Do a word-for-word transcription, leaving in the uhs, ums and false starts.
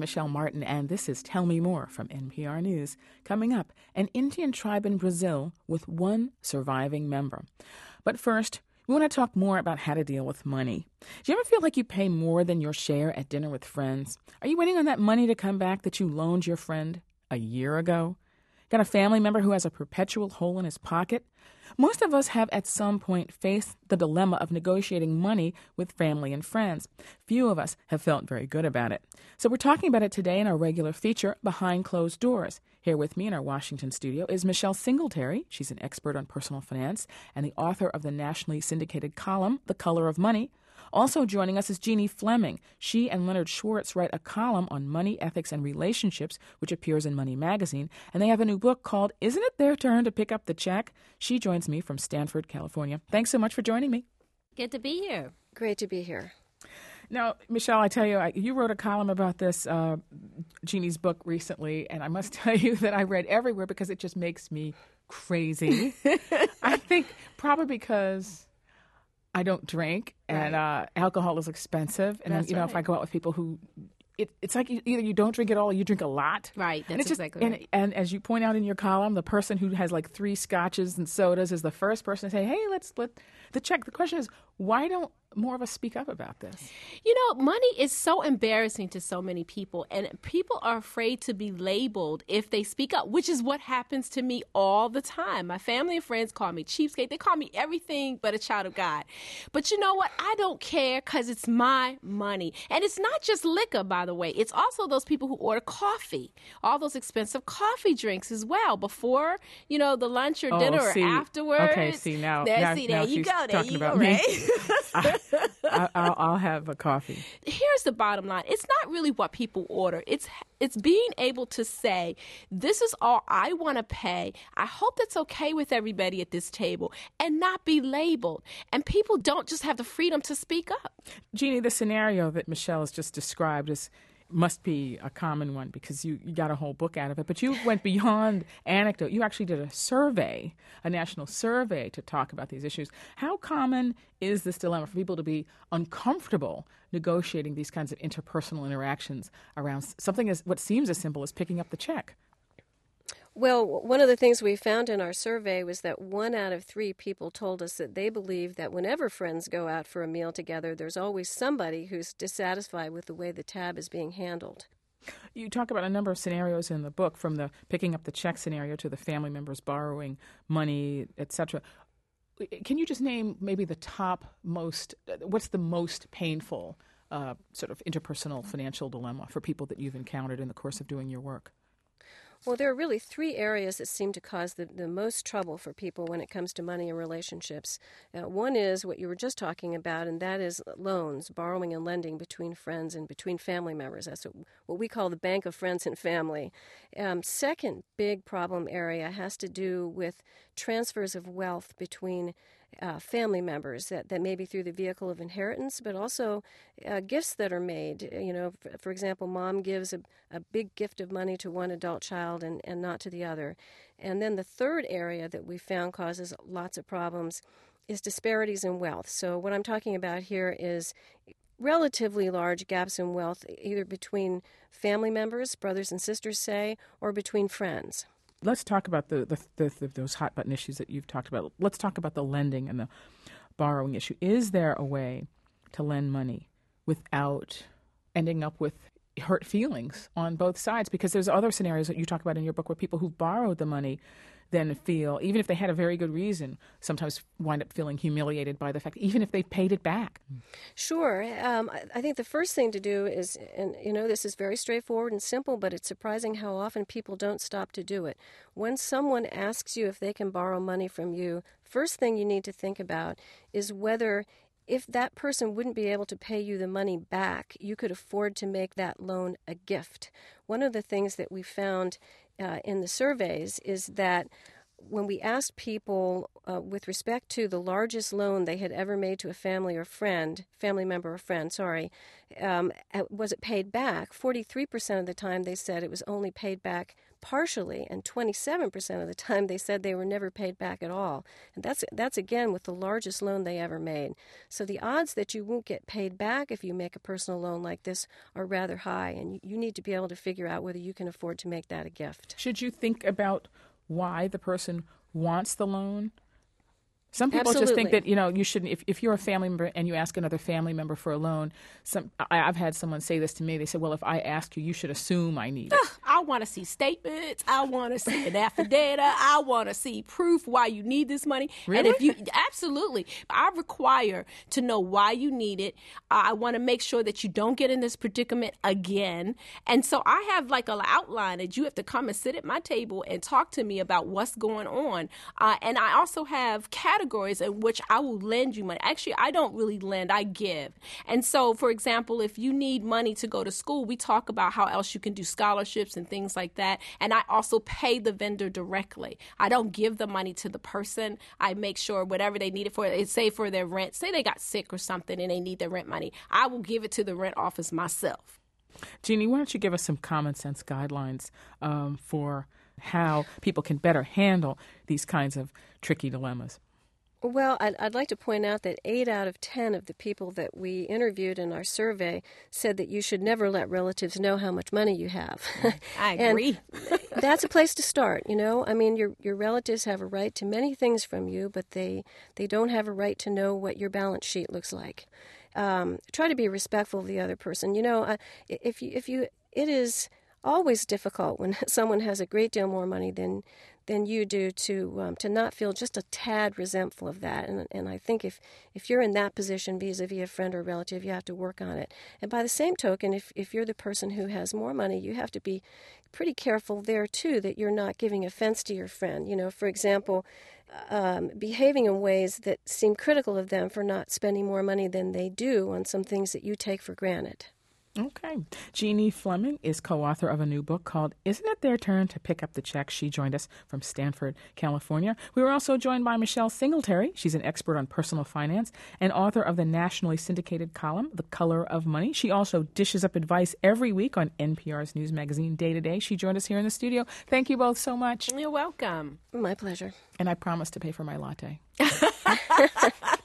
Michelle Martin, and this is Tell Me More from N P R News. Coming up, an Indian tribe in Brazil with one surviving member. But first, we want to talk more about how to deal with money. Do you ever feel like you pay more than your share at dinner with friends? Are you waiting on that money to come back that you loaned your friend a year ago? Got a family member who has a perpetual hole in his pocket? Most of us have at some point faced the dilemma of negotiating money with family and friends. Few of us have felt very good about it. So we're talking about it today in our regular feature, Behind Closed Doors. Here with me in our Washington studio is Michelle Singletary. She's an expert on personal finance and the author of the nationally syndicated column, The Color of Money. Also joining us is Jeannie Fleming. She and Leonard Schwartz write a column on money, ethics, and relationships, which appears in Money Magazine. And they have a new book called Isn't It Their Turn to Pick Up the Check? She joins me from Stanford, California. Thanks so much for joining me. Good to be here. Great to be here. Now, Michelle, I tell you, I, you wrote a column about this, uh, Jeannie's book recently, and I must tell you that I read everywhere because it just makes me crazy. I think probably because I don't drink, and Right. uh, alcohol is expensive. And then, That's you know, right. if I go out with people who, it, it's like you, either you don't drink at all or you drink a lot. Right, And that's it's just, exactly and, right. and as you point out in your column, the person who has like three scotches and sodas is the first person to say, hey, let's split the check. The question is, why don't more of us speak up about this? You know, money is so embarrassing to so many people, and people are afraid to be labeled if they speak up, which is what happens to me all the time. My family and friends call me cheapskate. They call me everything but a child of God. But you know what? I don't care because it's my money. And it's not just liquor, by the way. It's also those people who order coffee, all those expensive coffee drinks as well, before, you know, the lunch or Oh, dinner see. or afterwards. Okay, see, now- There, now- see, now there you she's go. There talking you about go, me. right? I, I, I'll, I'll have a coffee. Here's the bottom line. It's not really what people order. It's it's being able to say, this is all I want to pay. I hope that's okay with everybody at this table, and not be labeled. And people don't just have the freedom to speak up. Jeannie, the scenario that Michelle has just described is must be a common one because you, you got a whole book out of it. But you went beyond anecdote. You actually did a survey, a national survey to talk about these issues. How common is this dilemma for people to be uncomfortable negotiating these kinds of interpersonal interactions around something as what seems as simple as picking up the check? Well, one of the things we found in our survey was that one out of three people told us that they believe that whenever friends go out for a meal together, there's always somebody who's dissatisfied with the way the tab is being handled. You talk about a number of scenarios in the book, from the picking up the check scenario to the family members borrowing money, et cetera. Can you just name maybe the top most, what's the most painful uh, sort of interpersonal financial dilemma for people that you've encountered in the course of doing your work? Well, there are really three areas that seem to cause the, the most trouble for people when it comes to money and relationships. Uh, one is what you were just talking about, and that is loans, borrowing and lending between friends and between family members. That's what, what we call the bank of friends and family. Um, second big problem area has to do with transfers of wealth between Uh, family members, that, that may be through the vehicle of inheritance, but also uh, gifts that are made. You know, for, for example, mom gives a, a big gift of money to one adult child and, and not to the other. And then the third area that we found causes lots of problems is disparities in wealth. So what I'm talking about here is relatively large gaps in wealth, either between family members, brothers and sisters, say, or between friends. Let's talk about the, the, the, the those hot button issues that you've talked about. Let's talk about the lending and the borrowing issue. Is there a way to lend money without ending up with hurt feelings on both sides? Because there's other scenarios that you talk about in your book where people who've borrowed the money then feel, even if they had a very good reason, sometimes wind up feeling humiliated by the fact, even if they paid it back. Sure. Um, I, I think the first thing to do is, and you know, this is very straightforward and simple, but it's surprising how often people don't stop to do it. When someone asks you if they can borrow money from you, first thing you need to think about is whether, if that person wouldn't be able to pay you the money back, you could afford to make that loan a gift. One of the things that we found uh, in the surveys is that when we asked people uh, with respect to the largest loan they had ever made to a family or friend, family member or friend, sorry, um, was it paid back? forty-three percent of the time they said it was only paid back partially, and twenty-seven percent of the time they said they were never paid back at all. And that's that's again with the largest loan they ever made. So the odds that you won't get paid back if you make a personal loan like this are rather high, and you, you need to be able to figure out whether you can afford to make that a gift. Should you think about why the person wants the loan? Some people Absolutely. just think that, you know, you shouldn't, if, if you're a family member and you ask another family member for a loan, some I, I've had someone say this to me. They said, well, if I ask you, you should assume I need it. I want to see statements. I want to see an affidavit. I want to see proof why you need this money. Really? And if you, absolutely. I require to know why you need it. I want to make sure that you don't get in this predicament again. And so I have like an outline that you have to come and sit at my table and talk to me about what's going on. Uh, and I also have categories in which I will lend you money. Actually, I don't really lend, I give. And so, for example, if you need money to go to school, we talk about how else you can do scholarships and things like that. And I also pay the vendor directly. I don't give the money to the person. I make sure whatever they need it for, say for their rent, say they got sick or something and they need their rent money, I will give it to the rent office myself. Jeannie, why don't you give us some common sense guidelines um, for how people can better handle these kinds of tricky dilemmas? Well, I'd, I'd like to point out that eight out of ten of the people that we interviewed in our survey said that you should never let relatives know how much money you have. I agree. That's a place to start, you know. I mean, your your relatives have a right to many things from you, but they, they don't have a right to know what your balance sheet looks like. Um, try to be respectful of the other person. You know, uh, if you if you it is always difficult when someone has a great deal more money than than you do to um, to not feel just a tad resentful of that. And and I think if, if you're in that position vis-a-vis a friend or relative, you have to work on it. And by the same token, if, if you're the person who has more money, you have to be pretty careful there, too, that you're not giving offense to your friend. You know, for example, um, behaving in ways that seem critical of them for not spending more money than they do on some things that you take for granted. Okay. Jeannie Fleming is co-author of a new book called Isn't It Their Turn to Pick Up the Check? She joined us from Stanford, California. We were also joined by Michelle Singletary. She's an expert on personal finance and author of the nationally syndicated column, The Color of Money. She also dishes up advice every week on N P R's news magazine, Day to Day. She joined us here in the studio. Thank you both so much. You're welcome. My pleasure. And I promise to pay for my latte.